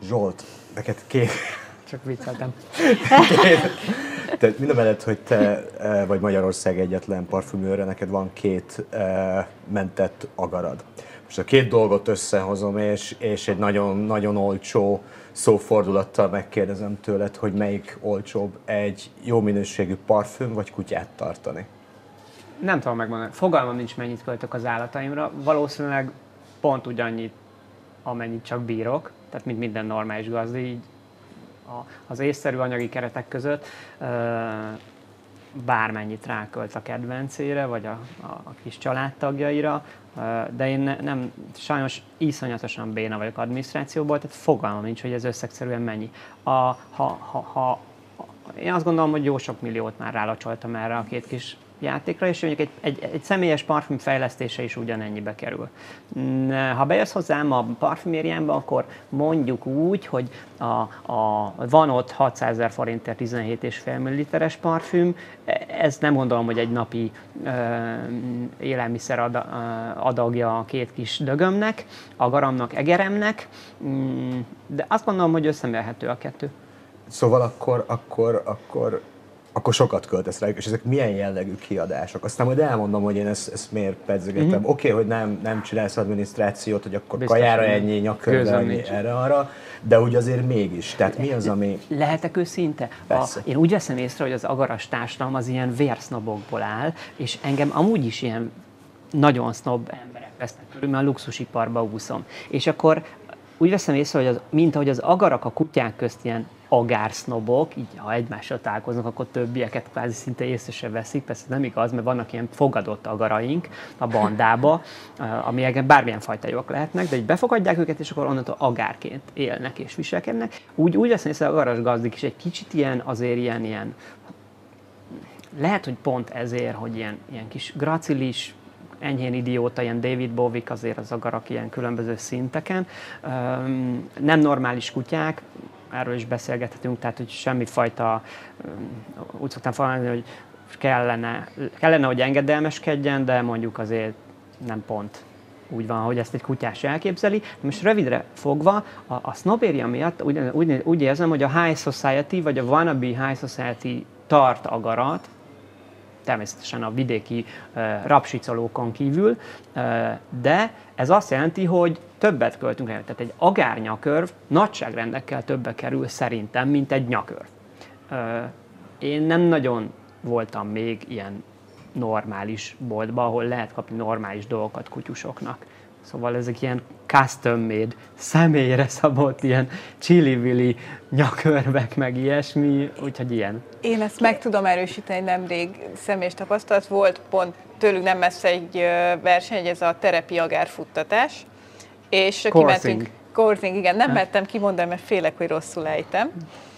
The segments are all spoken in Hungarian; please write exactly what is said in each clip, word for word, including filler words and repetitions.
Zsolt, neked két... Csak vicceltem. Tehát mindamellett, hogy te vagy Magyarország egyetlen parfümőre, neked van két uh, mentett agarad. Most a két dolgot összehozom, és, és egy nagyon, nagyon olcsó szófordulattal megkérdezem tőled, hogy melyik olcsóbb, egy jó minőségű parfüm, vagy kutyát tartani? Nem tudom megmondani. Fogalmam nincs, mennyit költök az állataimra. Valószínűleg pont ugyannyit, amennyit csak bírok. Tehát mint minden normális gazdi, így az észszerű anyagi keretek között bármennyit rákölt a kedvencére, vagy a, a, a kis családtagjaira, de én ne, nem, sajnos iszonyatosan béna vagyok adminisztrációból, tehát fogalmam nincs, hogy ez összegszerűen mennyi. A, ha, ha, ha, én azt gondolom, hogy jó sok milliót már rálacsoltam erre a két kis játékra, és mondjuk egy, egy, egy személyes parfüm fejlesztése is ugyanennyibe kerül. Ha bejössz hozzám a parfümériámba, akkor mondjuk úgy, hogy a, a, van ott hatszázezer forintért tizenhét egész öt milliliteres parfüm, ez nem gondolom, hogy egy napi ö, élelmiszer ad, ö, adagja a két kis dögömnek, agaramnak, egeremnek, de azt gondolom, hogy összemérhető a kettő. Szóval akkor, akkor, akkor akkor sokat költesz rájuk, és ezek milyen jellegű kiadások. Aztán majd elmondom, hogy én ezt, ezt miért pedzegetem. Mm-hmm. Oké, okay, hogy nem, nem csinálsz adminisztrációt, hogy akkor biztos, kajára ennyi, nyakörbe ennyi, erre-arra, de úgy azért mégis. Tehát mi az, ami... Lehetek őszinte? A, én úgy veszem észre, hogy az agaras társadalom az ilyen vérsznobokból áll, és engem amúgy is ilyen nagyon sznob emberek vesznek körül, mert a luxusiparba úszom. És akkor úgy veszem észre, hogy az, mint ahogy az agarak a kutyák közt ilyen agársznovok, így ha egymással találkoznak, akkor többieket kvázi szinte észre se veszik, persze nem igaz, mert vannak ilyen fogadott agaraink a bandába, amelyek bármilyen fajta jók lehetnek, de így befogadják őket, és akkor onnantól agárként élnek és viselkednek. Úgy, úgy veszem észre, hogy a agaras gazdik is egy kicsit ilyen, azért ilyen, ilyen lehet, hogy pont ezért, hogy ilyen, ilyen kis gracilis, enyhén idióta, ilyen David Bowie-k azért az agarak ilyen különböző szinteken. Nem normális kutyák, erről is beszélgethetünk, tehát hogy semmifajta, úgy szoktam fogalmazni, hogy kellene, kellene, hogy engedelmeskedjen, de mondjuk azért nem pont úgy van, hogy ezt egy kutyás elképzeli. Most rövidre fogva, a, a sznobéria miatt úgy, úgy, úgy érzem, hogy a High Society, vagy a wannabe High Society tart agarat, természetesen a vidéki uh, rapsicolókon kívül, uh, de ez azt jelenti, hogy többet költünk rá. Tehát egy agárnyakörv nagyságrendekkel többe kerül szerintem, mint egy nyakörv. Uh, én nem nagyon voltam még ilyen normális boltban, ahol lehet kapni normális dolgokat kutyusoknak. Szóval ezek ilyen custom-made, személyre szabott, ilyen chili-willy nyakörvek, meg ilyesmi, úgyhogy ilyen. Én ezt meg tudom erősíteni, nemrég személyes tapasztalat volt, pont tőlük nem messze egy verseny, ez a terepi agárfuttatás, és kimentünk, coursing, igen, nem mertem kimondani, mert félek, hogy rosszul ejtem.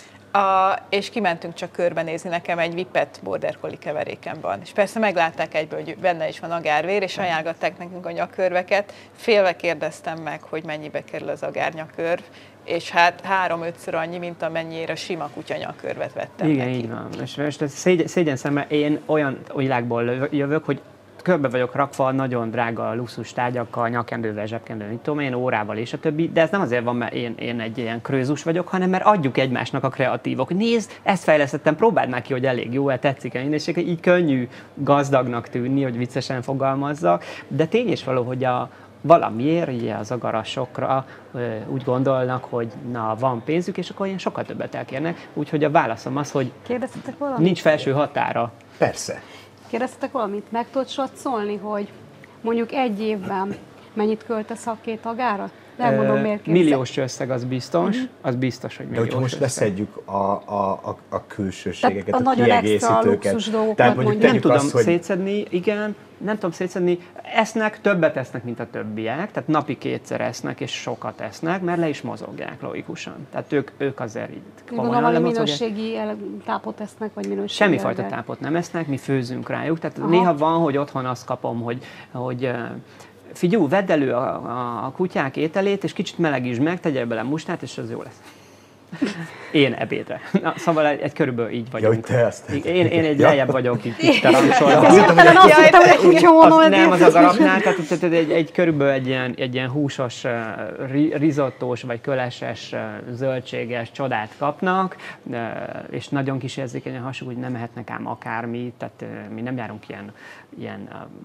A, és kimentünk csak körbenézni, nekem egy vipet border collie keverékem van. És persze meglátták egyből, hogy benne is van agárvér, és ajánlották nekünk a nyakörveket. Félve kérdeztem meg, hogy mennyibe kerül az agárnyakörv, és hát három-ötször annyi, mint amennyire sima kutyanyakörvet vettem igen, neki. Igen, így van. És, és szégyen, szégyen szemmel, én olyan világból jövök, hogy körbe vagyok rakva nagyon drága luxus tárgyakkal, nyakendővel, zsebkendővel, mit tudom én, órával és a többi, de ez nem azért van, mert én, én egy ilyen krőzus vagyok, hanem mert adjuk egymásnak a kreatívok, hogy nézd, ezt fejlesztettem, próbáld már ki, hogy elég jó, tetszik-e, és így könnyű gazdagnak tűnni, hogy viccesen fogalmazzak, de tény is való, hogy a valamiért ugye az agarasokra úgy gondolnak, hogy na, van pénzük, és akkor ilyen sokkal többet elkérnek, úgyhogy a válaszom az, hogy nincs felső határa. Persze. Kérdeztetek valamit? Meg tudod satszolni, hogy mondjuk egy évben mennyit költesz a két agára? Nem mondom, miért kérdezek. Milliós összeg az biztos, uh-huh. az biztos, hogy milliós. De hogyha most összeg. leszedjük a, a, a, a külsőségeket, a, a kiegészítőket. Tehát mondjuk nem tudom azt, hogy... szétszedni, igen, nem tudom szétszedni, esznek, többet esznek, mint a többiek, tehát napi kétszer esznek, és sokat esznek, mert le is mozogják logikusan. Tehát ők, ők azért így komolyan valami minőségi tápot esznek, vagy minőségi Semmifajta tápot nem esznek, mi főzünk rájuk, tehát aha. néha van, hogy otthon azt kapom, hogy, hogy figyelj, vedd elő a, a, a kutyák ételét, és kicsit melegítsd meg, tegyél bele mustát, és az jó lesz. Én ebédre. Na, szóval egy, egy körülbelül így vagyunk. Ja, te ezt. Én, én egy lejjebb vagyok itt, itt a rangsorban. Azt hittem, hogy kutyamon. Nem, az agarapnál, tehát, tehát egy, egy körülbelül egy ilyen, egy ilyen húsos, uh, rizottós vagy köleses, uh, zöldséges csodát kapnak, uh, és nagyon kis érzékenyen hasonló, hogy nem ehetnek ám akármit, tehát uh, mi nem járunk ilyen, ilyen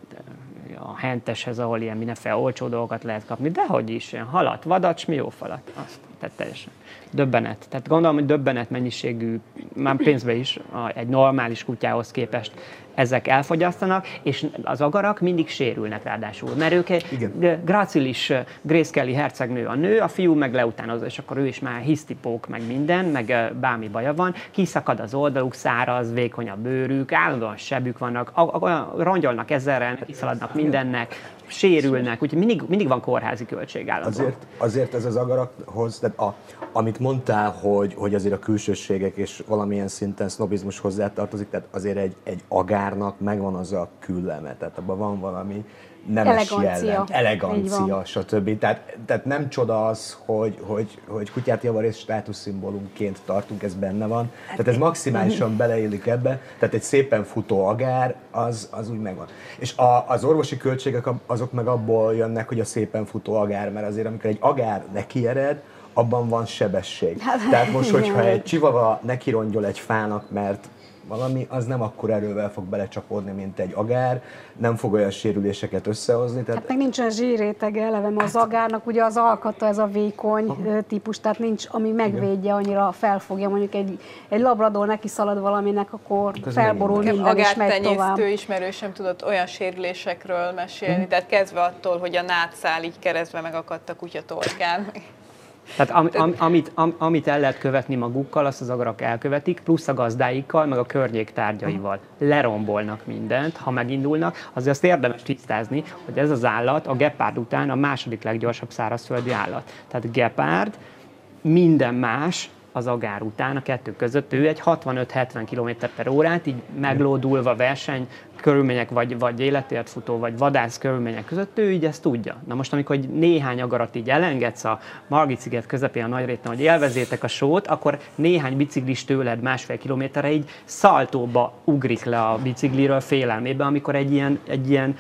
uh, a henteshez, ahol ilyen mindenféle olcsó dolgokat lehet kapni, de hogy is, ilyen halat, vadat, smiófalat, azt, tehát teljesen. Döbbenet. Tehát gondolom, hogy döbbenet mennyiségű, már pénzbe is, egy normális kutyához képest ezek elfogyasztanak, és az agarak mindig sérülnek ráadásul, mert ők egy gracilis Grace Kelly hercegnő a nő, a fiú meg leutánozza, és akkor ő is már hisztipók, meg minden, meg bármi baja van, kiszakad az oldaluk, száraz, vékony a bőrük, állandóan sebük vannak, olyan rongyolnak ezerrel, kiszaladnak mindennek, sérülnek, úgyhogy mindig, mindig van kórházi költség állandóan. Azért, azért ez az agarakhoz, tehát a, amit mondtál, hogy, hogy azért a külsőségek és valamilyen szinten sznobizmus hozzátartozik, tehát azért egy, egy agárnak megvan az a külleme, tehát abban van valami nemes elegancia. jellem, elegancia, stb. Tehát, tehát nem csoda az, hogy, hogy, hogy kutyát javarészt státuszszimbólumként tartunk, ez benne van. Tehát ez maximálisan beleillik ebbe, tehát egy szépen futó agár, az, az úgy megvan. És a, az orvosi költségek azok meg abból jönnek, hogy a szépen futó agár, mert azért amikor egy agár nekiered, abban van sebesség. Tehát most, hogyha egy csivava nekirongyol egy fának, mert valami, az nem akkor erővel fog belecsapódni, mint egy agár, nem fog olyan sérüléseket összehozni. Tehát... Hát meg nincsen zsírrétege eleve, mert az agárnak ugye az alkata ez a vékony Aha. típus, tehát nincs, ami megvédje, annyira felfogja. Mondjuk egy, egy labrador neki szalad valaminek, akkor felborul minden és megy tovább. Agártenyésztő ismerősöm tudott olyan sérülésekről mesélni, hmm. tehát kezdve attól, hogy a nátszál így keresztbe megakadt a kutya torkán. Tehát am, am, amit, am, amit el lehet követni magukkal, azt az agarak elkövetik, plusz a gazdáikkal, meg a környék tárgyaival. Lerombolnak mindent, ha megindulnak. Azért azt érdemes tisztázni, hogy ez az állat a gepárd után a második leggyorsabb szárazföldi állat. Tehát gepárd, minden más az agár után, a kettő között, ő egy hatvanöt-hetven kilométer per órát, így meglódulva verseny körülmények, vagy, vagy életért futó, vagy vadász körülmények között, ő így ezt tudja. Na most, amikor néhány agarat így elengedsz a Margit-sziget közepén a Nagyréten, hogy élvezétek a sót, akkor néhány biciklis tőled másfél kilométerre így szaltóba ugrik le a bicikliről félelmében, amikor egy ilyen, egy ilyen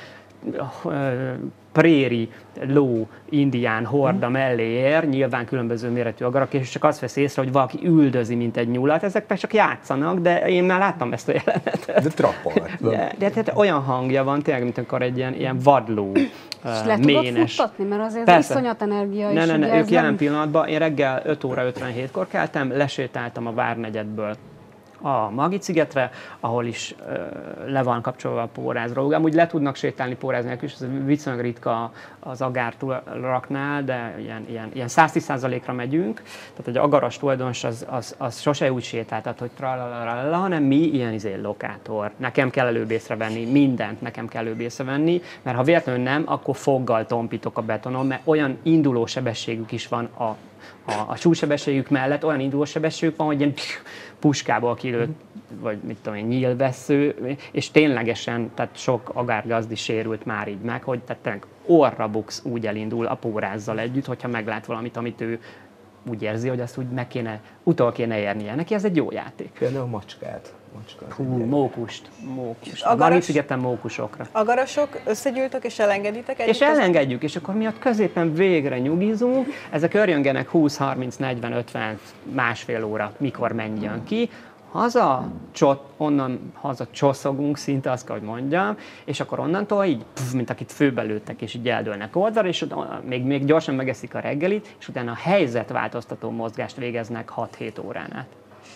préri, ló, indián horda mellé ér, nyilván különböző méretű agarak, és csak azt vesz észre, hogy valaki üldözi, mint egy nyulat. Ezek csak játszanak, de én már láttam ezt a jelenetet. De trappol. De, de tehát olyan hangja van, tényleg, mint akkor egy ilyen, ilyen vadló, és le ménes. tudod futtatni, mert azért Persze. iszonyat energia ne, is. Ne, ne, ők jelen nem... pillanatban, én reggel öt óra ötvenhétkor keltem, lesétáltam a Várnegyedből a Margit-szigetre, ahol is ö, le van kapcsolva a pórázról. Amúgy le tudnak sétálni póráz nélkül, és ez viszonylag ritka az agártúraknál, de ilyen, ilyen, ilyen száz tíz százalékra megyünk. Tehát egy agaras tulajdonos az, az, az sose úgy sétáltat, hogy tralalala, hanem mi ilyen izé lokátor. Nekem kell előbb észrevenni, mindent nekem kell előbb észrevenni, mert ha véletlenül nem, akkor foggal tompítok a betonon, mert olyan induló sebességük is van a A, a súlysebességük mellett, olyan indulósebességük van, hogy ilyen puskából kilőtt, vagy mit tudom én, nyílvessző, és ténylegesen, tehát sok agárgazdi sérült már így meg, hogy tehát tényleg orra buksz úgy elindul a pórázzal együtt, hogyha meglát valamit, amit ő úgy érzi, hogy azt úgy meg kéne, utol kéne érnie. Neki ez egy jó játék. Például a macskát. Macskát. Hú, mókust. mókust. Agaras, Margit-szigeten mókusokra. Agarasok összegyűltök és elengeditek együtt? És elengedjük, és akkor mi ott középen végre nyugizunk, ezek örjöngenek húsz, harminc, negyven, ötven, másfél óra, mikor menjön ki. Haza, csot, onnan haza csoszogunk szinte, azt kell, hogy mondjam, és akkor onnantól így, pff, mint akit főbelőttek, és így eldőlnek oldalra, és még, még gyorsan megeszik a reggelit, és utána a helyzetváltoztató mozgást végeznek hat-hét órán át.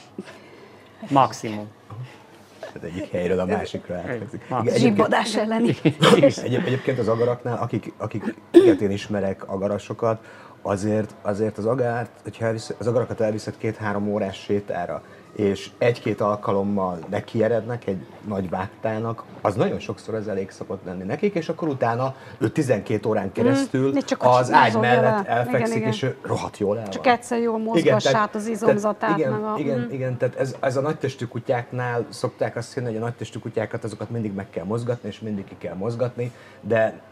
Maximum. Tehát egyik helyről a másikra átvezik. Zsibbadás elleni. Egyéb, egyébként az agaraknál, akik, akik én ismerek agarasokat, azért, azért az, agárt, hogyha elvisz, az agarakat elviszed két-három órás sétára, és egy-két alkalommal nekierednek egy nagy vágtának, az nagyon sokszor ez elég szokott lenni nekik, és akkor utána ő tizenkét órán keresztül mm, az ágy mellett el. elfekszik, igen, igen. És ő rohadt jól el van. Csak egyszer jól mozgassát az izomzatát. Igen, meg a... igen, mm. igen, tehát ez, ez a nagytestű kutyáknál szokták azt hinni, hogy a nagytestű kutyákat azokat mindig meg kell mozgatni, és mindig ki kell mozgatni, de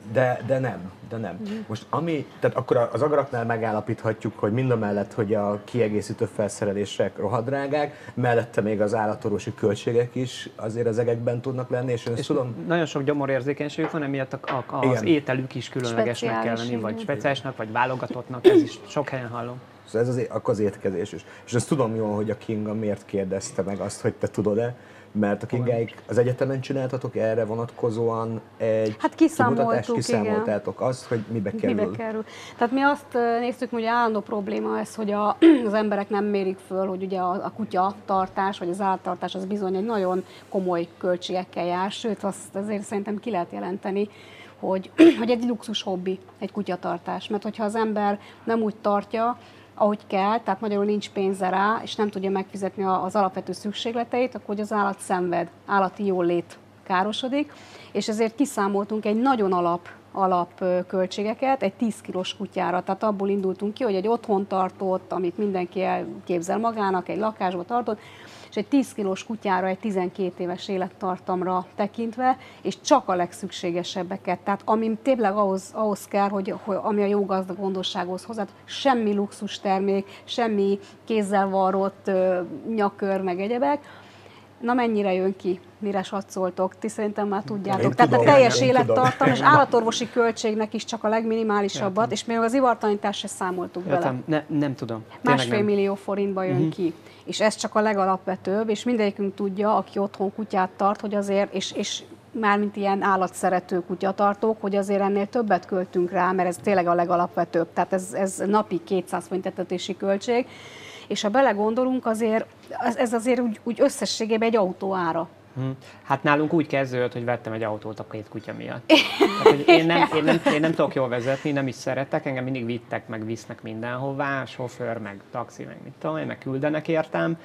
De, de nem, de nem. Uh-huh. Most ami, tehát akkor az agaraknál megállapíthatjuk, hogy mind a mellett, hogy a kiegészítő felszerelések rohadrágák, mellette még az állatorvosi költségek is azért az egekben tudnak lenni, és én ezt és tudom... Nagyon sok gyomorérzékenységük van, emiatt a, a, az ételük is különlegesnek kell lenni, vagy speciálisnak, vagy válogatottnak, ez is sok helyen hallom. Szóval ez az, akkor az étkezés is. És azt tudom jól, hogy a Kinga miért kérdezte meg azt, hogy te tudod-e, mert a Kingáik az egyetemen csináltatok erre vonatkozóan egy hát kiszámoltuk, kiszámoltátok azt, hogy mibe kerül. mibe kerül. Tehát mi azt néztük, hogy állandó probléma ez, hogy a, az emberek nem mérik föl, hogy ugye a, a kutyatartás, vagy az állattartás az bizony egy nagyon komoly költségekkel jár, sőt azt azért szerintem ki lehet jelenteni, hogy, hogy egy luxus hobbi, egy kutyatartás. Mert hogyha az ember nem úgy tartja, ahogy kell, tehát magyarul nincs pénze rá, és nem tudja megfizetni az alapvető szükségleteit, akkor az állat szenved, állati jólét károsodik, és ezért kiszámoltunk egy nagyon alap, alap költségeket egy tíz kilós kutyára. Tehát abból indultunk ki, hogy egy otthon tartott, amit mindenki elképzel magának, egy lakásba tartott, és egy tíz kilós kutyára egy tizenkét éves élettartamra tekintve, és csak a legszükségesebbeket. Tehát ami tényleg ahhoz, ahhoz kell, hogy, hogy ami a jó gazda gondossághoz hozzá, semmi luxus termék, semmi kézzel varrott nyakör, meg egyebek. Na mennyire jön ki, mire satszoltok? Ti szerintem már tudjátok. Én Tehát tudom, a teljes élettartam, és állatorvosi költségnek is csak a legminimálisabbat, Értem. És még az ivartalanítást se számoltuk Értem. bele. Ne, nem tudom. Másfél millió forintba jön uh-huh. ki. És ez csak a legalapvetőbb, és mindegyikünk tudja, aki otthon kutyát tart, hogy azért, és, és mármint ilyen állatszerető kutyatartók, hogy azért ennél többet költünk rá, mert ez tényleg a legalapvetőbb. Tehát ez, ez napi kétszáz forint etetési költség. És ha belegondolunk, azért, ez azért úgy, úgy összességében egy autó ára. Hát nálunk úgy kezdődött, hogy vettem egy autót a két kutya miatt. Tehát, hogy én, nem, én, nem, én nem tudok jól vezetni, nem is szeretek, engem mindig vittek, meg visznek mindenhová, sofőr, meg taxi, meg mit tudom én, meg küldenek értem.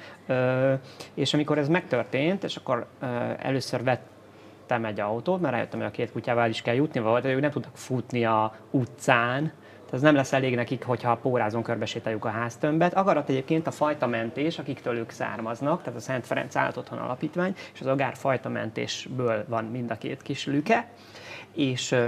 És amikor ez megtörtént, és akkor először vettem egy autót, mert rájöttem, hogy a két kutyával is kell jutni, vagy ők nem tudtak futni a utcán, ez nem lesz elég nekik, hogyha pórázon körbesétáljuk a háztömbet. Agarat egyébként a fajtamentés, akiktől ők származnak, tehát a Szent Ferenc Állatotthon Alapítvány, és az agár fajtamentésből van mind a két kis lüke, és ö,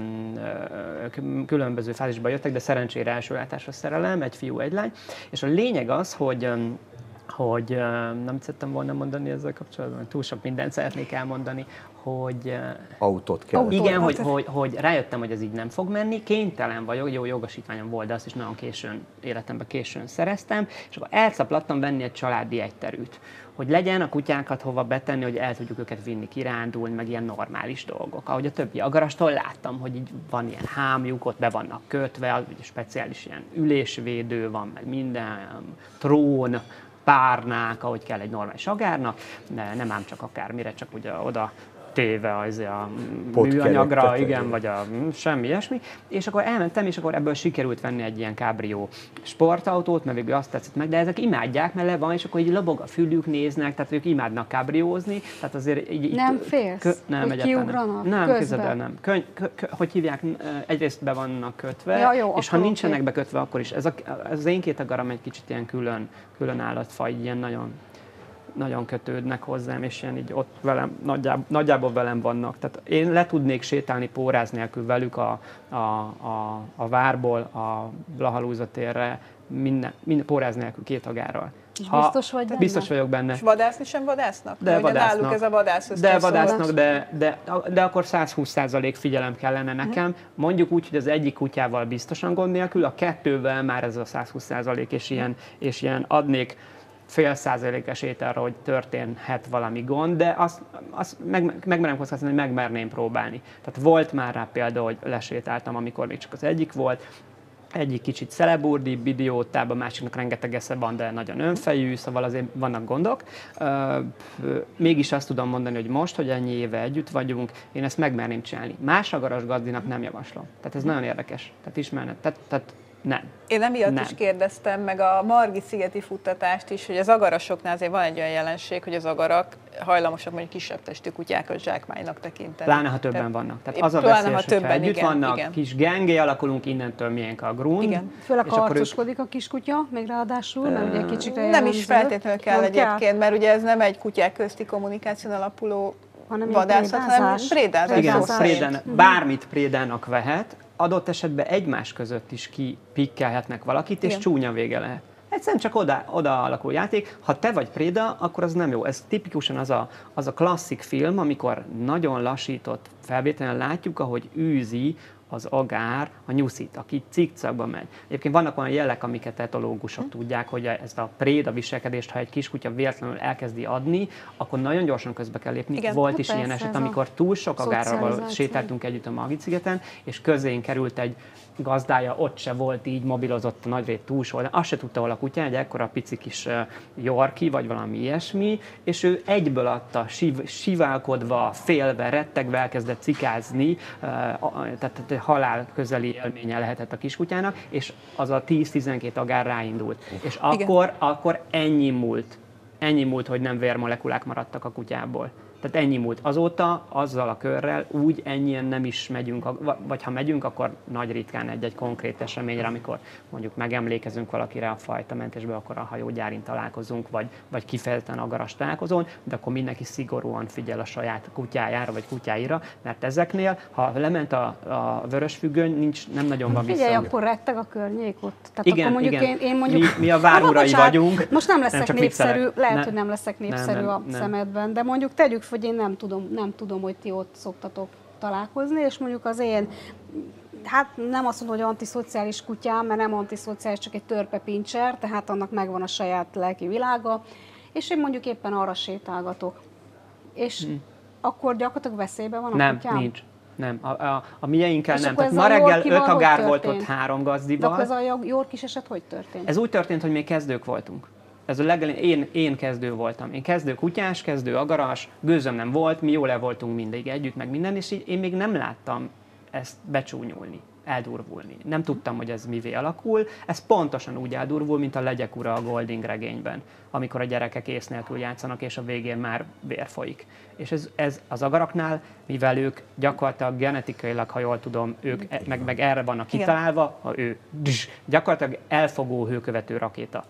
ö, különböző fázisban jöttek, de szerencsére első látásra szerelem, egy fiú, egy lány. És a lényeg az, hogy ö, hogy nem szerettem volna mondani ezzel kapcsolatban, túl sok mindent szeretnék elmondani, hogy... Autót kell. Igen, hogy, hogy, hogy rájöttem, hogy ez így nem fog menni, kénytelen vagyok, jó jogosítványom volt, de azt is nagyon későn, életemben későn szereztem, és akkor elszaplattam venni egy családi egyterűt, hogy legyen a kutyákat hova betenni, hogy el tudjuk őket vinni kirándulni, meg ilyen normális dolgok. Ahogy a többi agarastól láttam, hogy így van ilyen hámjuk, ott be vannak kötve, speciális ilyen ülésvédő van, meg minden, trón, párnák, ahogy kell egy normális agárnak, de nem ám csak akármire, csak ugye oda téve az a műanyagra, igen, vagy a semmi ilyesmi. És akkor elmentem, és akkor ebből sikerült venni egy ilyen kábrió sportautót, mert végül azt tetszett meg, de ezek imádják, mert le van, és akkor így lobog a fülük, néznek, tehát ők imádnak kábriózni, tehát azért így... Nem itt, félsz? Kö, nem, hogy kiugranak? Nem, közben nem. Kö, kö, kö, hogy hívják, egyrészt be vannak kötve, ja, jó, és ha nincsenek okay. bekötve, akkor is. Ez, a, ez az én két agaram egy kicsit ilyen külön, külön állatfaj, ilyen nagyon... nagyon kötődnek hozzám, és ilyen így ott velem, nagyjából, nagyjából velem vannak. Tehát én le tudnék sétálni póráz nélkül velük a, a, a, a várból a Blahalúza térre, minden, minden póráz nélkül két agárral. És ha, biztos vagy benne? Biztos vagyok benne. És vadászni sem vadásznak? De vadásznak. Náluk ez a vadász De vadásznak, de, de, de akkor száz húsz százalék figyelem kellene nekem. Uh-huh. Mondjuk úgy, hogy az egyik kutyával biztosan gond nélkül, a kettővel már ez a száz húsz százalék, és ilyen, és ilyen adnék fél százalékos ételre, hogy történhet valami gond, de azt, azt meg, megmerem kockáztatni, hogy megmerném próbálni. Tehát volt már rá példa, hogy lesétáltam, amikor még csak az egyik volt, egyik kicsit szeleburdibb, idiótább, a másiknak rengeteg esze van, de nagyon önfejű, szóval azért vannak gondok. Mégis azt tudom mondani, hogy most, hogy ennyi éve együtt vagyunk, én ezt megmerném csinálni. Más agaras gazdinak nem javaslom. Tehát ez nagyon érdekes. Tehát ismerned. Tehát, tehát nem. Én emiatt nem. is kérdeztem meg a Margit-szigeti futtatást is, hogy az agarasoknál azért van egy olyan jelenség, hogy az agarak hajlamosak mondjuk kisebb testű kutyákat zsákmánynak tekinteni. Pláne, ha többen vannak. Tehát az a veszélyes, hogyha együtt igen, vannak, igen. Kis gengé alakulunk, innentől miénk a grún. Igen. Főleg ha harcoskodik ők... a kiskutya, még ráadásul, mert ugye kicsit nem is feltétlenül kell egyébként, mert ugye ez nem egy kutyák közti kommunikáción alapuló hanem vadászat, hanem prédázás. Igen, prédán, bármit prédának vehet, adott esetben egymás között is kipikkelhetnek valakit, és igen. csúnya vége lehet. Egyszerűen csak oda, oda alakul játék. Ha te vagy préda, akkor az nem jó. Ez tipikusan az a, az a klasszik film, amikor nagyon lassított felvételen látjuk, ahogy űzi az agár a nyuszit, aki cikcakba megy. Egyébként vannak olyan jelek, amiket etológusok hm. tudják, hogy ezt a préda viselkedést, ha egy kiskutya véletlenül elkezdi adni, akkor nagyon gyorsan közbe kell lépni. Igen, volt is ilyen eset, amikor túl sok agárral sétáltunk együtt a Margit-szigeten, és közénk került egy gazdája, ott se volt így, mobilozott a nagyrét túlsó oldalán, azt se tudta, hol a kutyája, egy ekkora pici kis uh, Yorkie, vagy valami ilyesmi, és ő egyből adta, sív, siválkodva, félve, rettegve elkezdett cikázni, uh, tehát halál közeli élménye lehetett a kiskutyának, és az a tíz-tizenkét agár ráindult. És akkor, akkor ennyi múlt, ennyi múlt, hogy nem vérmolekulák maradtak a kutyából. Tehát ennyi múlt. Azóta azzal a körrel úgy ennyien nem is megyünk, vagy ha megyünk, akkor nagy ritkán egy-egy konkrét eseményre, amikor mondjuk megemlékezünk valakire a fajtamentésből, akkor a hajógyárin találkozunk, vagy, vagy kifejezetten agaras találkozón, de akkor mindenki szigorúan figyel a saját kutyájára, vagy kutyáira, mert ezeknél, ha lement a, a vörösfüggöny, nincs, nem nagyon van vissza. Figyelj, akkor retteg a környék ott. Tehát igen, akkor mondjuk igen. Én, én mondjuk... Mi, mi a várurai vagyunk. Most nem leszek nem népszerű, lehet, ne, hogy nem leszek népszerű nem, nem, a nem. szemedben, de mondjuk tegyük, hogy én nem tudom, nem tudom, hogy ti ott szoktatok találkozni, és mondjuk az én, hát nem azt mondom, hogy antiszociális kutyám, mert nem antiszociális, csak egy törpe pincser, tehát annak megvan a saját lelki világa, és én mondjuk éppen arra sétálgatok. És hmm. akkor gyakorlatilag veszélyben van a nem, kutyám? Nem, nincs. Nem, a, a, a mieinkkel és nem. Tehát ma reggel öt agár volt ott három gazdival. De akkor ez a Yorkis eset hogy történt? Ez úgy történt, hogy még kezdők voltunk. Ez a legelén, én, én kezdő voltam. Én kezdő kutyás, kezdő agaras, gőzöm nem volt, mi jól el voltunk mindig együtt, meg minden, és így én még nem láttam ezt becsúnyulni, eldurvulni. Nem tudtam, hogy ez mivé alakul. Ez pontosan úgy eldurvul, mint a Legyek ura a Golding regényben, amikor a gyerekek ész nélkül játszanak, és a végén már vér folyik. És ez, ez az agaraknál, mivel ők gyakorlatilag genetikailag, ha jól tudom, ők meg, meg erre vannak kitalálva, ha ő gyakorlatilag elfogó hőkövető rakéta.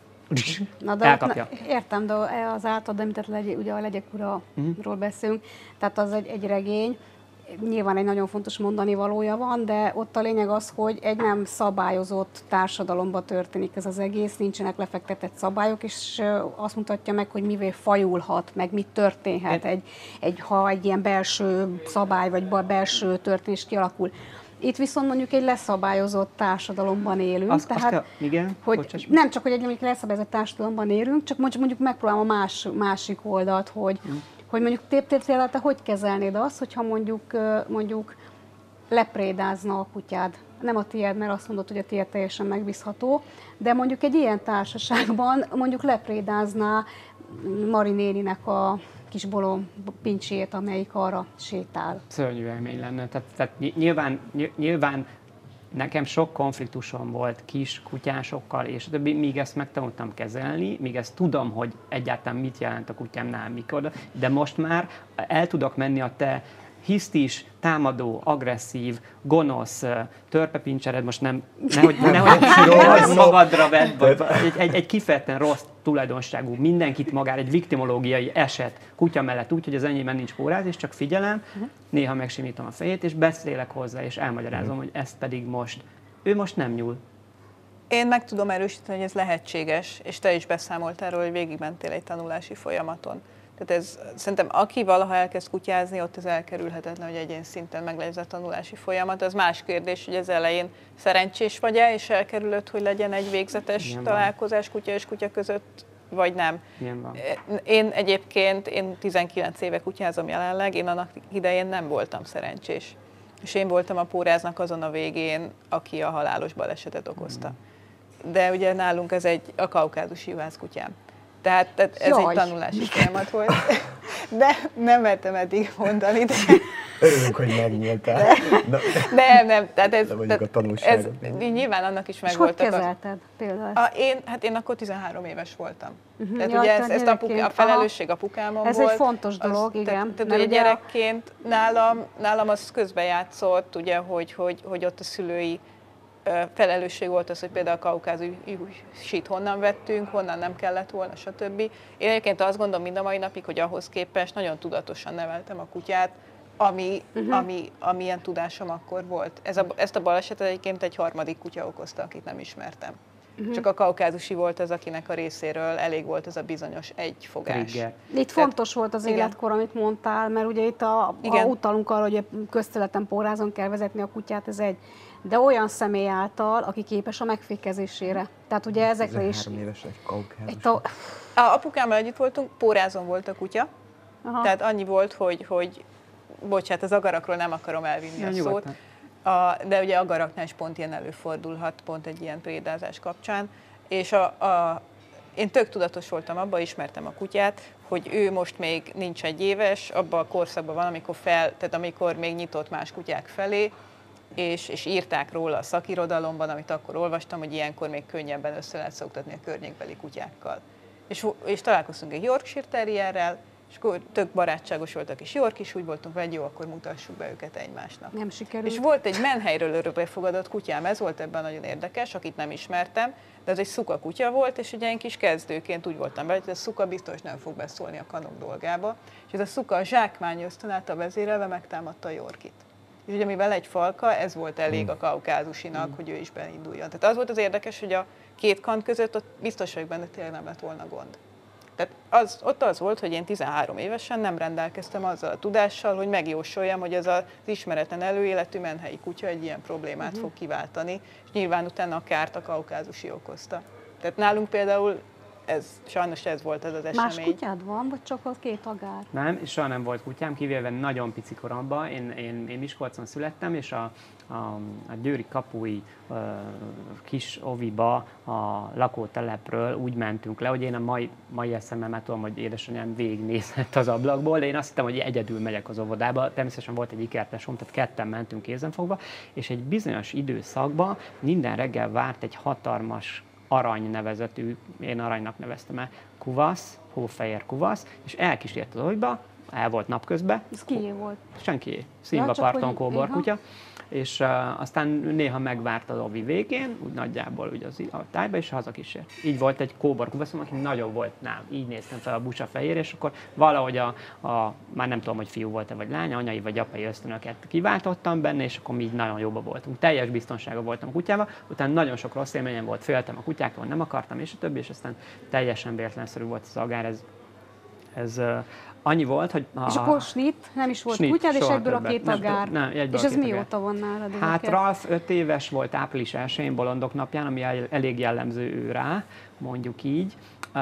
Na de elkapja. Na, értem, de az általad említett legy, ugye a Legyek ura-ról uh-huh. beszélünk, tehát az egy, egy regény, nyilván egy nagyon fontos mondani valója van, de ott a lényeg az, hogy egy nem szabályozott társadalomban történik ez az egész, nincsenek lefektetett szabályok, és azt mutatja meg, hogy mivé fajulhat, meg mit történhet, egy, egy, ha egy ilyen belső szabály, vagy belső történés kialakul. Itt viszont mondjuk egy leszabályozott társadalomban élünk, azt, tehát azt kell, igen, hogy nem csak, hogy egy mondjuk leszabályozott társadalomban élünk, csak mondjuk megpróbálom a más, másik oldalt, hogy, hmm. hogy mondjuk te, te hogy kezelnéd azt, hogyha mondjuk, mondjuk leprédázna a kutyád. Nem a tiéd, mert azt mondod, hogy a tiéd teljesen megbízható, de mondjuk egy ilyen társaságban mondjuk leprédázná Mari néninek a kis bolom pincsét, amelyik arra sétál. Szörnyű élmény lenne. Tehát, tehát nyilván, nyilván nekem sok konfliktusom volt kis kutyásokkal, és de míg ezt megtanultam kezelni, míg ezt tudom, hogy egyáltalán mit jelent a kutyámnál, mikor, de most már el tudok menni a te hisztis, támadó, agresszív, gonosz törpepincsered, most nem, nehogy, nehogy, nehogy magadra vedd, vagy egy, egy, egy kifejezetten rossz tulajdonságú, mindenkit magára, egy viktimológiai eset kutya mellett úgy, hogy az enyémben nincs póráz, és csak figyelem, néha megsimítom a fejét, és beszélek hozzá, és elmagyarázom, hogy ezt pedig most, ő most nem nyúl. Én meg tudom erősíteni, hogy ez lehetséges, és te is beszámoltál arról, hogy végigmentél egy tanulási folyamaton. Tehát ez, szerintem aki valaha elkezd kutyázni, ott ez elkerülhetetlen, hogy egyén szinten meg lesz a tanulási folyamat. Az más kérdés, hogy az elején szerencsés vagy-e, és elkerülött, hogy legyen egy végzetes Ilyen találkozás van. Kutya és kutya között, vagy nem. Van. Én egyébként, én tizenkilenc éve kutyázom jelenleg, én annak idején nem voltam szerencsés. És én voltam a póráznak azon a végén, aki a halálos balesetet okozta. De ugye nálunk ez egy a kaukázusi juhászkutyám. Tehát, tehát ez Jaj. egy tanulási folyamat volt. De nem mertem eddig mondani. De... Örülünk, hogy megnyíltál. De, nem, nem. Tehát ez, tehát a tanulságot. Ez, nyilván annak is és megvoltak. És hogy kezelted például? A, én, hát én akkor tizenhárom éves voltam. Uh-huh. Tehát ja, ugye ez, ezt apuka, a felelősség apukámon ez volt. Ez egy fontos dolog, az, igen. Tehát, tehát ugye gyerekként nálam, nálam az közbejátszott, ugye, hogy, hogy, hogy ott a szülői felelősség volt az, hogy például a kaukázusit honnan vettünk, honnan nem kellett volna, stb. Én egyébként azt gondolom mind a mai napig, hogy ahhoz képest nagyon tudatosan neveltem a kutyát, ami, uh-huh. ami, amilyen tudásom akkor volt. Ez a, ezt a balesetet egyébként egy harmadik kutya okozta, akit nem ismertem. Uh-huh. Csak a kaukázusi volt az, akinek a részéről elég volt ez a bizonyos egy fogás. Igen. Itt fontos volt az igen. életkor, amit mondtál, mert ugye itt a, a utalunk arra, hogy közterületen, pórázon kell vezetni a kutyát, ez egy, de olyan személy által, aki képes a megfékezésére. Tehát ugye ezekre is... Három éves egy kaukázus. Ta... A apukámmal együtt voltunk, pórázon volt a kutya, aha. tehát annyi volt, hogy, hogy bocsánat, az agarakról nem akarom elvinni ja, a szót, a, de ugye agaraknál is pont ilyen előfordulhat, pont egy ilyen prédázás kapcsán, és a, a, én tök tudatos voltam abban, ismertem a kutyát, hogy ő most még nincs egy éves, abban a korszakban van, amikor, fel, tehát amikor még nyitott más kutyák felé, és, és írták róla a szakirodalomban, amit akkor olvastam, hogy ilyenkor még könnyebben össze lehet szoktatni a környékbeli kutyákkal. És, és találkoztunk egy Yorkshire Terrierrel, és akkor tök barátságos volt a kis York is, úgy voltunk, hogy jó, akkor mutassuk be őket egymásnak. Nem sikerült. És volt egy menhelyről örökbefogadott kutyám, ez volt ebben nagyon érdekes, akit nem ismertem, de az egy szuka kutya volt, és ugye én kis kezdőként úgy voltam vele, hogy ez a szuka biztos nem fog beszólni a kanok dolgába, és ez a szuka a zsákmányöztön át a vezérelve megtámadta a Yorkit. És ugye mivel egy falka, ez volt elég a kaukázusinak, mm. hogy ő is beinduljon. Tehát az volt az érdekes, hogy a két kant között ott biztos vagyok benne, tényleg nem lett volna gond. Tehát az, ott az volt, hogy én tizenhárom évesen nem rendelkeztem azzal a tudással, hogy megjósoljam, hogy ez az ismeretlen előéletű menhelyi kutya egy ilyen problémát uh-huh. fog kiváltani, és nyilván utána a kárt a kaukázusi okozta. Tehát nálunk például ez, sajnos ez volt ez az esemény. Más kutyád van, vagy csak a két agár? Nem, soha nem volt kutyám, kivéve nagyon pici koromban. Én, én, én Miskolcon születtem, és a, a, a Győri kapui a, kis oviba a lakótelepről úgy mentünk le, hogy én a mai, mai eszemmel tudom, hogy édesanyám végignézett az ablakból, de én azt hittem, hogy egyedül megyek az óvodába. Természetesen volt egy ikertesom, tehát ketten mentünk kézenfogva, és egy bizonyos időszakban minden reggel várt egy hatalmas Arany nevezetű, én Aranynak neveztem el, kuvasz, hófehér kuvasz, és elkísért az oviba, el volt napközben. Ez kié volt? Senkié, Színva parton kóbor kutya. És uh, aztán néha megvárt az ovi végén, úgy nagyjából úgy az, a tájba, és hazakísért. Így volt egy kóbor kuvaszom, aki nagyobb volt nálam. Így néztem fel a busa fehér, és akkor valahogy a, a, már nem tudom, hogy fiú volt-e vagy lány, anyai vagy apai ösztönöket kiváltottam benne, és akkor mi így nagyon jóba voltunk. Teljes biztonságban voltam a kutyával, utána nagyon sok rossz élményem volt, féltem a kutyáktól, nem akartam, és a többi, és aztán teljesen véletlenszerű volt az agár. Ez, ez uh, annyi volt, hogy... A... És akkor snit, nem is volt snit, kutyád, és egyből a két agár. Nem, nem, és ez mióta van nálad? Hát Ralf öt éves volt április elsején, bolondok napján, ami elég jellemző ő rá, mondjuk így.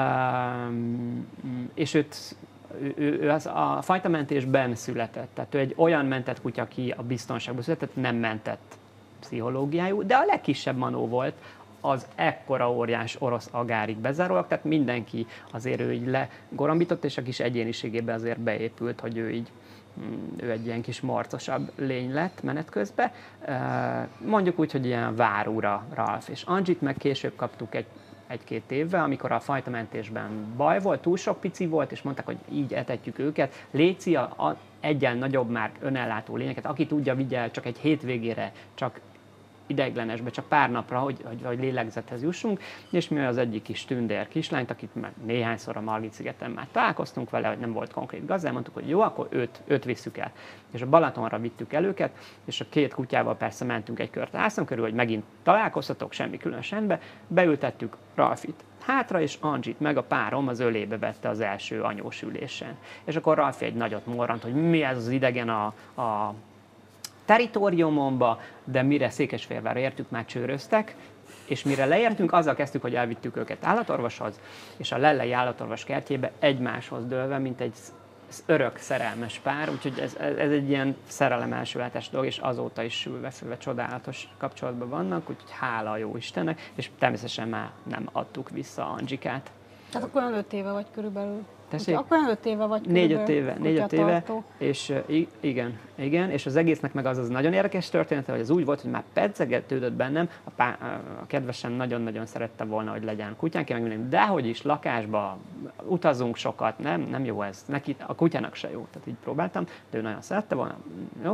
Um, és őt, ő, ő az a fajtamentésben született. Tehát ő egy olyan mentett kutya, aki a biztonságban született, nem mentett pszichológiájú, de a legkisebb manó volt, az ekkora óriás orosz agárig bezárólag, tehát mindenki azért ő így legorambított, és a kis egyéniségében azért beépült, hogy ő így ő egy ilyen kis marcosabb lény lett menet közben. Mondjuk úgy, hogy ilyen várúra Ralf. És Angyit meg később kaptuk egy egy-két évvel, amikor a fajtamentésben baj volt, túl sok pici volt, és mondták, hogy így etetjük őket. Léci a, a egyen nagyobb már önellátó lényeket, aki tudja, vigye csak egy hétvégére, csak ideiglenesbe, csak pár napra, hogy, hogy, hogy lélegzethez jussunk, és mi az egyik kis tündér kislányt, akit már néhányszor a Margit-szigeten már találkoztunk vele, hogy nem volt konkrét gazda, mondtuk, hogy jó, akkor őt, őt visszük el. És a Balatonra vittük el őket, és a két kutyával persze mentünk egy kört a házam körül, hogy megint találkoztatok, semmi különös rendben, beültettük Ralfit hátra, és Angyit meg a párom az ölébe vette az első anyós ülésen. És akkor Ralfi egy nagyot morrant, hogy mi ez az idegen a, a teritoriumomba, de mire Székesfehérvárra értük, már csőröztek, és mire leértünk, azzal kezdtük, hogy elvittük őket állatorvoshoz, és a lellei állatorvos kertjébe egymáshoz dőlve, mint egy örök szerelmes pár, úgyhogy ez, ez egy ilyen szerelem elsőletes dolog, és azóta is sülve-fülve csodálatos kapcsolatban vannak, úgyhogy hála a jó Istennek, és természetesen már nem adtuk vissza Angyikát. Tehát akkor olyan öt éve vagy körülbelül. Tessék? Akkor öt éve vagy Négy-öt éve, négy-öt éve, és uh, igen, igen, és az egésznek meg az az nagyon érdekes története, hogy az úgy volt, hogy már pedzegetődött bennem, a, pá, a kedvesem nagyon-nagyon szerette volna, hogy legyen kutyánk, meg mindenki, dehogy is, lakásba, utazunk sokat, nem, nem jó ez, neki, a kutyának se jó, tehát így próbáltam, de ő nagyon szerette volna, jó,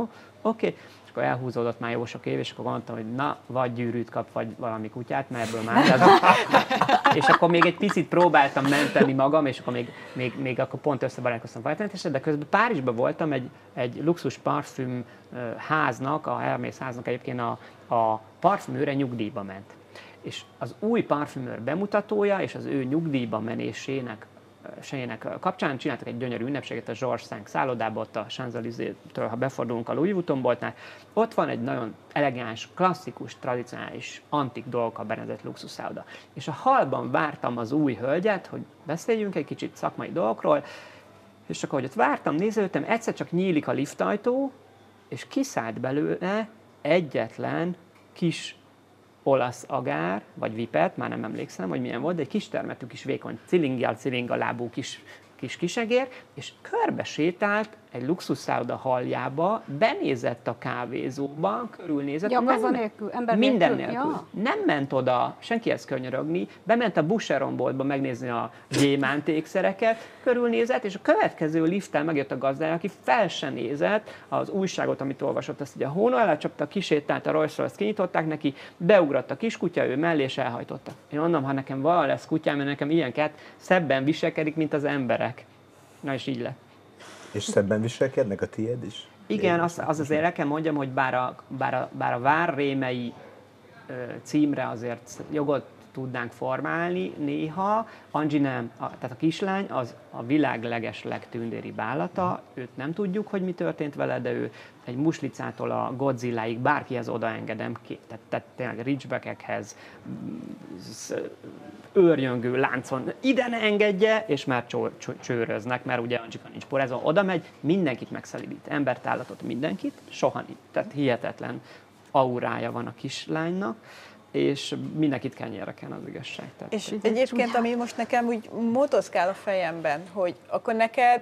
oké. Okay. És akkor elhúzódott már jó sok év, és akkor gondoltam, hogy na, vagy gyűrűt kap, vagy valami kutyát, mert ebből már. Az... és akkor még egy picit próbáltam menteni magam, és akkor még, még, még akkor pont összebarátkoztam vajtmenetesen, de közben Párizsban voltam egy, egy luxus parfüm háznak, a Hermès háznak egyébként a, a parfümőre nyugdíjba ment. És az új parfümőr bemutatója és az ő nyugdíjba menésének Sének kapcsán csináltak egy gyönyörű ünnepséget a Georges cinq szállodában, ott a Champs-Élysées-től, ha befordulunk a Louis Vuitton boltnál. Ott van egy nagyon elegáns, klasszikus, tradicionális, antik dolgokkal berendezett luxusszálloda. És a hallban vártam az új hölgyet, hogy beszéljünk egy kicsit szakmai dolgokról, és akkor, hogy ott vártam, nézelődtem, egyszer csak nyílik a liftajtó, és kiszállt belőle egyetlen kis olasz agár, vagy vipet, már nem emlékszem, hogy milyen volt, de egy kis termetű, kis vékony cilingjal, cilingalábú kis, kis kisegér, és körbe sétált egy luxusszálloda halljába, benézett a kávézóba, körülnézett. Ja, nem, nélkül, ember minden nélkül. nélkül. Ja. Nem ment oda senkihez könyörögni, bement a Boucheron boltba megnézni a gyémántékszereket, körülnézett, és a következő lifttel megjött a gazdája, aki fel se nézett az újságot, amit olvasott, azt ugye a hóna alá csapta, kisétált a Rolls-Royce, kinyitották neki, beugrott a kiskutya, ő mellé, és elhajtotta. Én mondom, ha nekem vala lesz kutyám, mert nekem ilyenket szebben viselkedik, mint az emberek. Na és így lett. És szebben viselkednek a tiéd is? Igen, az, az azért el kell mondjam, hogy bár a, bár a, bár a várrémei ö, címre azért jogot tudnánk formálni néha, Angie nem, a, tehát a kislány az a világ leges legtündéribb állata, őt nem tudjuk, hogy mi történt vele, de ő egy muslicától a Godzilláig bárkihez odaengedem, tehát, tehát tényleg ridgebackekhez, őrjöngő láncon ide ne engedje, és már csó, csó, csőröznek, mert ugye Angyika nincs porázva, oda megy, mindenkit megszelidít, embert, állatot, mindenkit, soha nincs, tehát hihetetlen aurája van a kislánynak, és mindenkit kenyéreken az igazság. Tehát, és egyébként, ami most nekem úgy motoszkál a fejemben, hogy akkor neked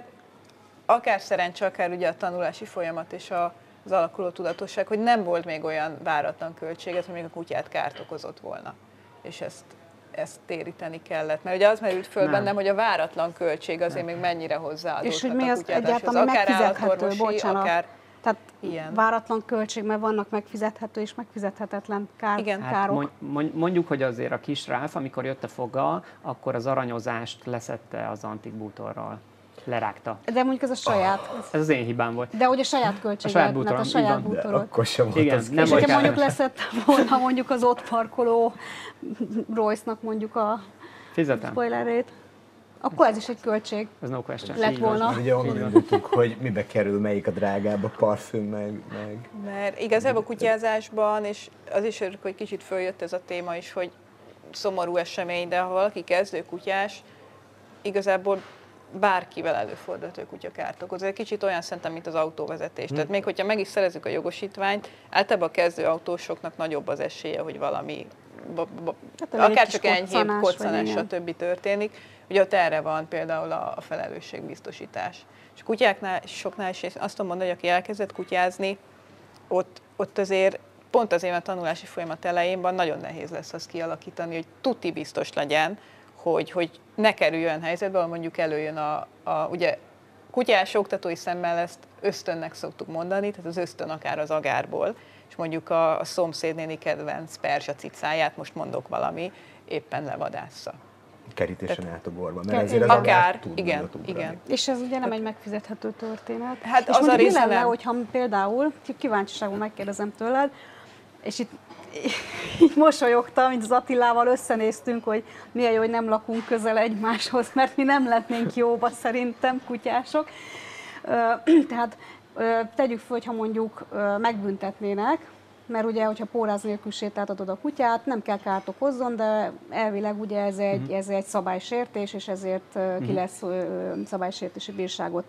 akár szerencse, akár ugye a tanulási folyamat és a, az alakuló tudatosság, hogy nem volt még olyan váratlan költséget, hogy még a kutyát kárt okozott volna. És ezt, ezt téríteni kellett. Mert ugye az merült föl nem. bennem, hogy a váratlan költség azért nem. még mennyire hozzáadott. És hogy mi az egyáltalán megfizethető, bocsánat. Akár Tehát ilyen. váratlan költség, mert vannak megfizethető és megfizethetetlen kár, Igen. károk. Hát mondjuk, hogy azért a kis Ralph, amikor jött a foga, akkor az aranyozást leszette az antik bútorral. Lerágta. De mondjuk ez a saját. Oh, ez az én hibám volt. De ugye a saját költséget, a, a saját bútorod. Akkor sem volt igen, az. Nem és hogyha mondjuk leszett volna mondjuk az ott parkoló Royce-nak mondjuk a Fizetem. spoilerét, akkor ez is egy költség. Ez no question. Lett volna. Mert ugye onnan indultuk, hogy mibe kerül, melyik a drágább, a parfüm, meg... meg... Mert igazából a kutyázásban, és az is örülök, hogy kicsit följött ez a téma is, hogy szomorú esemény, de ha valaki kezdő kutyás, igazából bárkivel előfordult, hogy kutya kárt okoz. Ez egy kicsit olyan szerintem, mint az autóvezetés. Hmm. Tehát még hogyha meg is szerezzük a jogosítványt, általában a kezdő autósoknak nagyobb az esélye, hogy valami, ba, ba, hát akár csak enyhébb koccanás, stb. Történik. Ugye ott erre van például a, a felelősségbiztosítás. És a kutyáknál, soknál is azt tudom mondani, hogy aki elkezdett kutyázni, ott, ott azért pont az éven tanulási folyamat elején van nagyon nehéz lesz azt kialakítani, hogy tuti biztos legyen, hogy, hogy ne kerüljön helyzetbe, ahol mondjuk előjön a, a ugye kutyás oktatói szemmel ezt ösztönnek szoktuk mondani, tehát az ösztön akár az agárból, és mondjuk a, a szomszédnéni kedvenc perzsa cicáját, most mondok valami, éppen levadásza. Kerítésen átugorva, mert Ke- ezért az akár, tud igen, igen. És ez ugye nem egy megfizethető történet. Hát és az a része lenne, nem. hogyha például, kíváncsiságban megkérdezem tőled, és itt így mosolyogtam, mint az Attilával összenéztünk, hogy milyen jó, hogy nem lakunk közel egymáshoz, mert mi nem letnénk jóba szerintem, kutyások. Tehát tegyük fel, hogyha mondjuk megbüntetnének, mert ugye, hogyha póráz nélkül sétáltatod a kutyát, nem kell kárt okozzon, de elvileg ugye ez egy, mm-hmm. ez egy szabálysértés, és ezért mm-hmm. ki lesz szabálysértési bírságot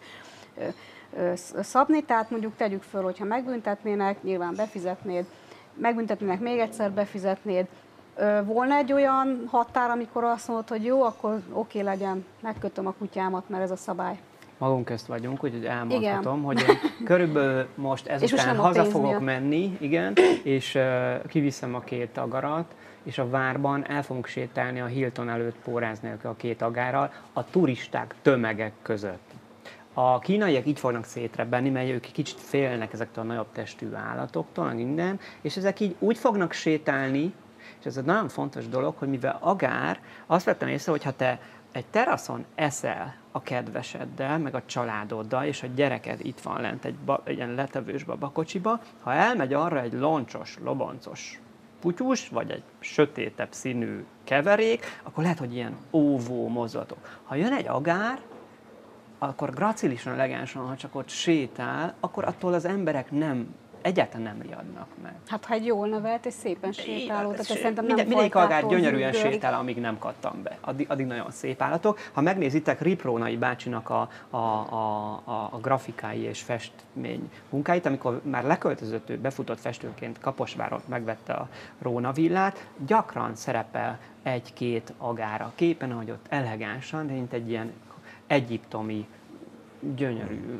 szabni. Tehát mondjuk tegyük föl, hogyha megbüntetnének, nyilván befizetnéd, megbüntetnének, még egyszer befizetnéd. Volna egy olyan határ, amikor azt mondod, hogy jó, akkor oké legyen, megkötöm a kutyámat, mert ez a szabály. Magunk közt vagyunk, úgyhogy elmondhatom, igen. hogy én körülbelül most ezután haza fogok menni, igen, és uh, kiviszem a két agarat, és a várban el fogunk sétálni a Hilton előtt póráz nélkül a két agárral, a turisták tömegek között. A kínaiak így fognak szétrebbenni, mert ők kicsit félnek ezektől a nagyobb testű állatoktól, minden, és ezek így úgy fognak sétálni, és ez egy nagyon fontos dolog, hogy mivel agár, azt vettem észre, hogy ha te egy teraszon eszel a kedveseddel, meg a családoddal, és a gyereked itt van lent egy, ba, egy ilyen letevős babakocsiba, ha elmegy arra egy loncsos, loboncos putyus, vagy egy sötétebb színű keverék, akkor lehet, hogy ilyen óvó mozdulatok. Ha jön egy agár, akkor gracilisan, elegánsan, ha csak ott sétál, akkor attól az emberek nem, egyáltalán nem riadnak meg. Hát ha egy jól nevelt és szépen sétáló, tehát sé- szerintem minden, nem mindegyik agár fajtától gyönyörűen függő. sétál, amíg nem kattam be. Addig, addig nagyon szép állatok. Ha megnézitek Riprónai bácsinak a, a, a, a, a grafikái és festmény munkáit, amikor már leköltözött, ő befutott festőként Kaposváron, megvette a Róna villát, gyakran szerepel egy-két agár a képen, ahogy ott elegánsan, mint egy ilyen egyiptomi gyönyörű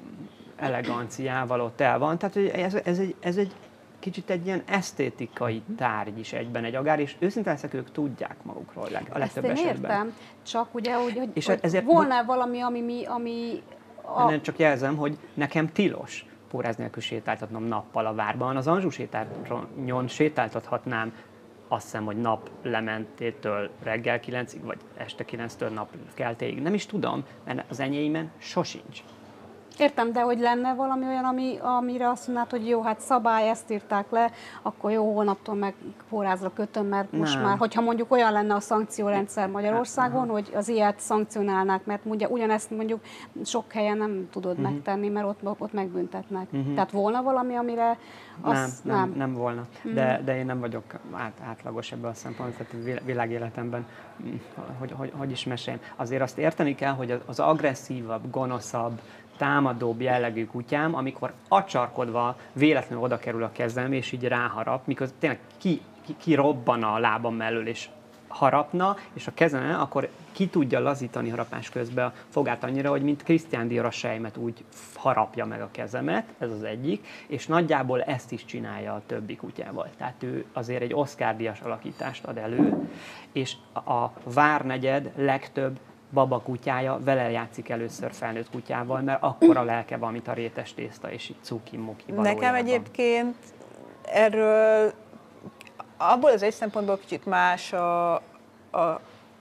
eleganciával ott el van. Tehát ez, ez, egy, ez egy kicsit egy ilyen esztétikai tárgy is egyben egy agár, és őszintén leszek, ők tudják magukról leg, a legtöbb Ezt én esetben. értem, csak ugye, hogy, hogy, És hogy ezért volna valami, ami, mi, ami a... Nem csak jelzem, hogy nekem tilos póráz nélkül sétáltatnom nappal a várban. Az Anzsú sétályon sétáltathatnám azt hiszem, hogy nap lementétől reggel kilencig, vagy este kilenctől nap keltéig. Nem is tudom, mert az enyéimen sosincs. Értem, de hogy lenne valami olyan, ami, amire azt mondnád, hogy jó, hát szabály, ezt írták le, akkor jó, holnaptól meg forrázra kötöm, mert most Nem. már, hogyha mondjuk olyan lenne a szankciórendszer Magyarországon, hogy az ilyet szankcionálnák, mert ugye ugyanezt mondjuk sok helyen nem tudod uh-huh. megtenni, mert ott, ott megbüntetnek. Uh-huh. Tehát volna valami, amire azt nem, nem. nem, nem volna. De, de én nem vagyok át, átlagos ebben a szempontból, tehát a világéletemben, hogy, hogy, hogy is meséljem. Azért azt érteni kell, hogy az agresszívabb, gonoszabb, támadóbb jellegű kutyám, amikor acsarkodva véletlenül oda kerül a kezem, és így ráharap, mikor tényleg ki, ki, ki robban a lábam mellől, és harapna, és a kezem, akkor ki tudja lazítani harapás közben a fogát annyira, hogy mint Christian Dior a sejmet úgy harapja meg a kezemet, ez az egyik, és nagyjából ezt is csinálja a többi kutyával. Tehát ő azért egy Oscar-díjas alakítást ad elő, és a várnegyed legtöbb baba kutyája vele játszik először felnőtt kutyával, mert akkora lelke van, mint a rétes tészta, és így cuki-muki valójában. Nekem egyébként erről abból az egy szempontból kicsit más a, a,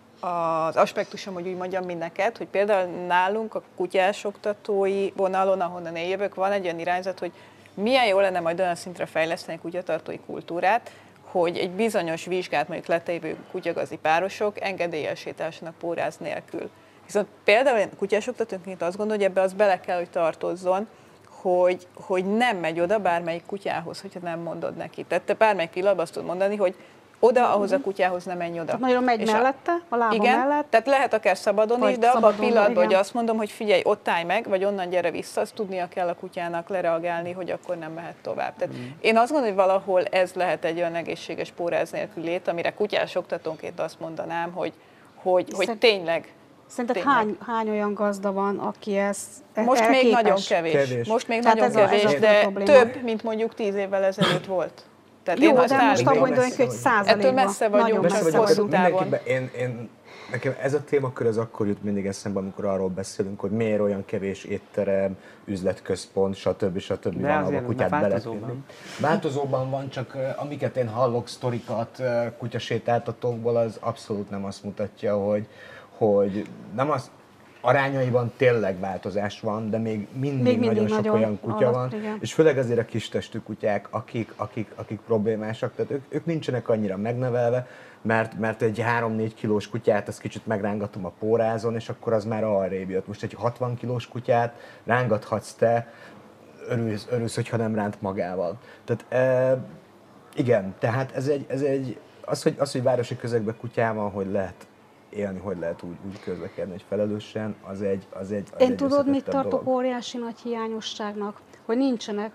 az aspektusom, hogy úgy mondjam, mint neked, hogy például nálunk a kutyásoktatói vonalon, ahonnan én jövök, van egy olyan irányzat, hogy milyen jó lenne majd olyan szintre fejleszteni a kutyatartói kultúrát, hogy egy bizonyos vizsgát mondjuk letévő kutyagazi párosok engedéllyel sétálsanak póráz nélkül. Viszont például én kutyásoktatóként azt gondolom, hogy ebbe az bele kell, hogy tartozzon, hogy, hogy nem megy oda bármelyik kutyához, hogyha nem mondod neki. Tehát te bármelyik pillanatban azt tudod mondani, hogy oda, ahhoz a kutyához nem menj oda. Tehát nagyon megy és mellette, a lába igen, mellett. tehát lehet akár szabadon Vagy is, de abban a szabadon, pillanatban, igen. hogy azt mondom, hogy figyelj, ott állj meg, vagy onnan gyere vissza, azt tudnia kell a kutyának lereagálni, hogy akkor nem mehet tovább. Tehát mm. én azt gondolom, hogy valahol ez lehet egy olyan egészséges póráz nélkül lét, amire kutyás oktatónként azt mondanám, hogy, hogy, hogy Szerint- tényleg. Szerinted tényleg. hány, hány olyan gazda van, aki ezt Most erre még képes? nagyon kevés. Kevés. Most még Tehát nagyon ez a- kevés, ez a de probléma. több, mint mondjuk tíz évvel ezelőtt volt. Tehát Jó, én de azt most állítom. abban Messze gondoljuk, hogy vagy. százalékban. Ettől messze vagyunk, Nagyon csak Messze messze vagyok, hosszú de távon. mindenképpen én, én, nekem ez a témakör az akkor jut mindig eszembe, amikor arról beszélünk, hogy miért olyan kevés étterem, üzletközpont, stb. stb. De Van, azért ahol kutyát már bele változóban. Változóban van, csak eh, amiket én hallok, sztorikat eh, kutyasétáltatókból, az abszolút nem azt mutatja, hogy, hogy nem az, arányaiban tényleg változás van, de még mindig, Még mindig nagyon sok nagyon olyan kutya alatt, van, igen. és főleg azért a kistestű kutyák, akik, akik, akik problémásak, tehát ők, ők nincsenek annyira megnevelve, mert, mert egy három-négy kilós kutyát, azt kicsit megrángatom a pórázon, és akkor az már arrébb jött. Most egy hatvan kilós kutyát rángathatsz te, örülsz, örülsz, hogyha nem ránt magával. Tehát e, igen, tehát ez egy, ez egy az, hogy, az, hogy városi közegben kutyával, hogy lehet élni, hogy lehet úgy, úgy közlekedni, hogy felelősen, az egy az egy az Én egy tudod, mit összetettebb tartok dolog. óriási nagy hiányosságnak? Hogy nincsenek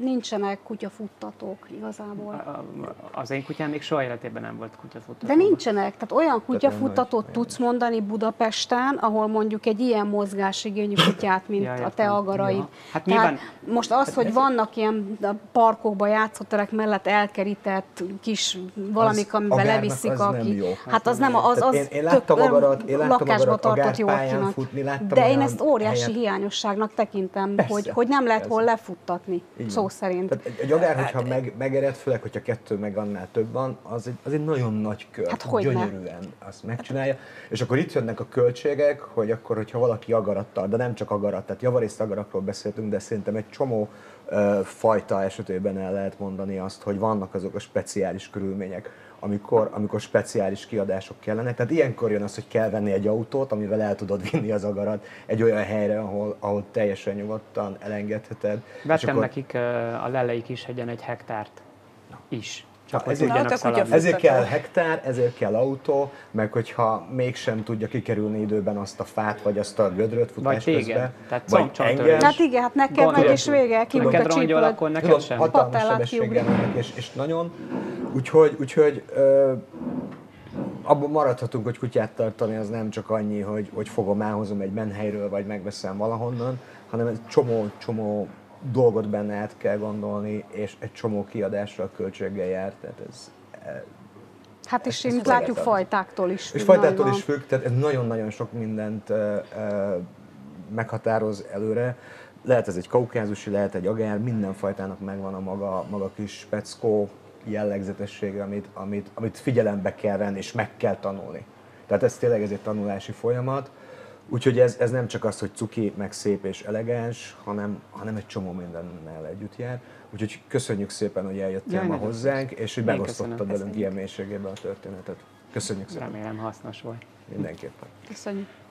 nincsenek kutyafuttatók igazából. Az én kutyám még soha életében nem volt kutyafuttató. De nincsenek, tehát olyan kutyafuttatót tudsz mondani Budapesten, ahol mondjuk egy ilyen mozgásigényű kutyát, mint ja, a te agaraid. Ja. Hát nyilván... Most az, hogy vannak ilyen parkokban, játszóterek mellett elkerített kis valamik, amivel leviszik, aki... Hát az nem, az, az én, én láttam agarat, én láttam lakásba agarat tartott Yorkinak. Futni, de én ezt óriási helyen... hiányosságnak tekintem, hogy, hogy nem lehet hol lefuttatni, szó szerint. Tehát egy agár, hogyha meg, megered, főleg, hogyha kettő meg annál több van, az egy, az egy nagyon nagy kör, hát gyönyörűen azt megcsinálja. És akkor itt jönnek a költségek, hogy akkor, hogyha valaki agarattal, de nem csak agarat, tehát javarészt agarakról beszéltünk, de szerintem egy csomó uh, fajta esetében el lehet mondani azt, hogy vannak azok a speciális körülmények, amikor, amikor speciális kiadások kellenek. Tehát ilyenkor jön az, hogy kell venni egy autót, amivel el tudod vinni az agarat egy olyan helyre, ahol, ahol teljesen nyugodtan elengedheted. Vettem akkor... nekik a Lelei Kishegyen egy hektárt is. Csak Na, ezért, ezért kell hektár, ezért kell autó, meg hogyha mégsem tudja kikerülni időben azt a fát, vagy azt a gödröt futás vagy közben. Tehát vagy engem. Hát igen, hát neked meg is vége, kiút a csípőd. Akkor neked sem. Hatalmas sebességgel mennek, és, és nagyon. Úgyhogy, úgyhogy ö, abban maradhatunk, hogy kutyát tartani az nem csak annyi, hogy, hogy fogom, elhozom egy menhelyről, vagy megveszem valahonnan, hanem egy csomó, csomó dolgot benne át kell gondolni, és egy csomó kiadással, költséggel jár, tehát ez... Hát és mint látjuk, fajtáktól is függ. És fajtáktól is függ, tehát ez nagyon-nagyon sok mindent uh, uh, meghatároz előre. Lehet ez egy kaukázusi, lehet egy agár, minden fajtának megvan a maga, maga kis speckó jellegzetessége, amit, amit, amit figyelembe kell venni, és meg kell tanulni. Tehát ez tényleg ez egy tanulási folyamat. Úgyhogy ez, ez nem csak az, hogy cuki, meg szép és elegáns, hanem, hanem egy csomó mindennel együtt jár. Úgyhogy köszönjük szépen, hogy eljöttél Jaj, ma hozzánk, és hogy megosztottad velünk ilyen mélységében a történetet. Köszönjük szépen. Remélem hasznos volt. Mindenképpen. Köszönjük.